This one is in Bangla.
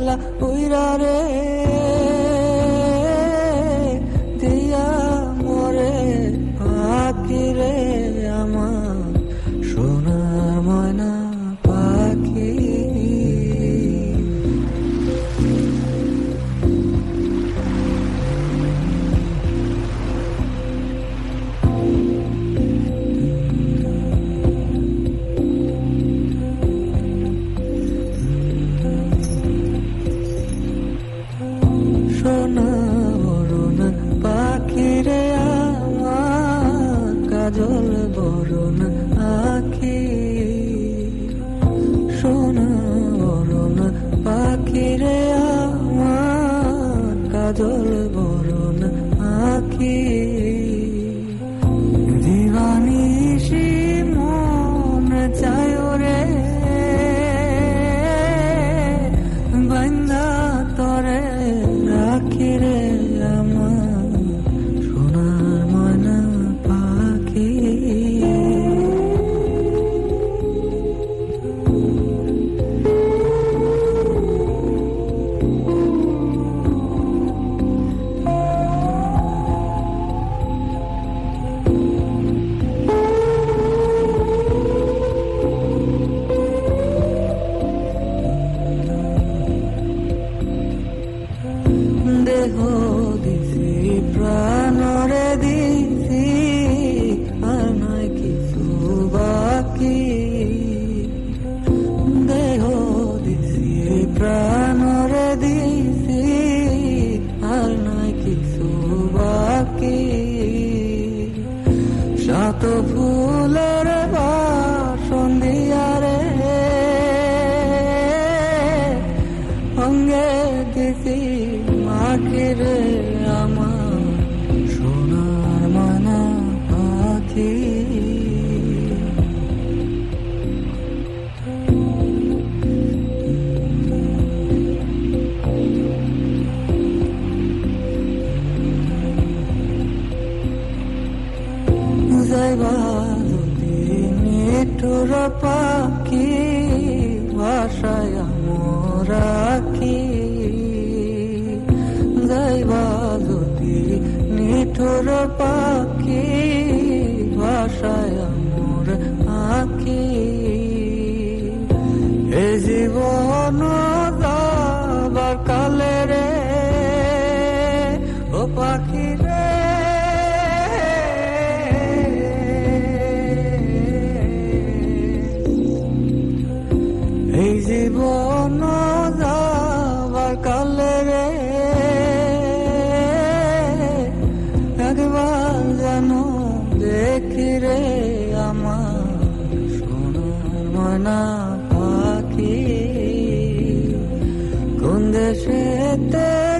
গেলা উইরা রে দিয়া মরে পাখি রে আমার সোনার ময়না পাখি। সোনা বরণ পাখি রে আমার কাজল বরণ আখি। সোনা বরণ পাখি রে আমার কাজল বরণ আখি। দিবানিশি মন চায় রে বান্দা তরে রাখি রে আমার সোনার ময়না পাখি। দেহ দিছি প্রাণরে দিছি আর নয় কিছু বাকি। দেহ দিছি প্রাণরে দিছি আর নয় কিছু বাকি। শত ফুলের বাসন দিয়া রে অঙ্গে দিছি মাখি রে আমার সোনার ময়না পাখি। যাইবা যদি নিঠুর পাখি ভাষায় মোর আখি। যাইবা যদি নিঠুর পাখি ভাষায় মোর আখি। এ জীবন যাবার কালে রে ও পাখি রে এই জীবন যাবার কালে রে একবার যেন দেখি রে আমার সোনার ময়না পাখি। কোন দেশেতে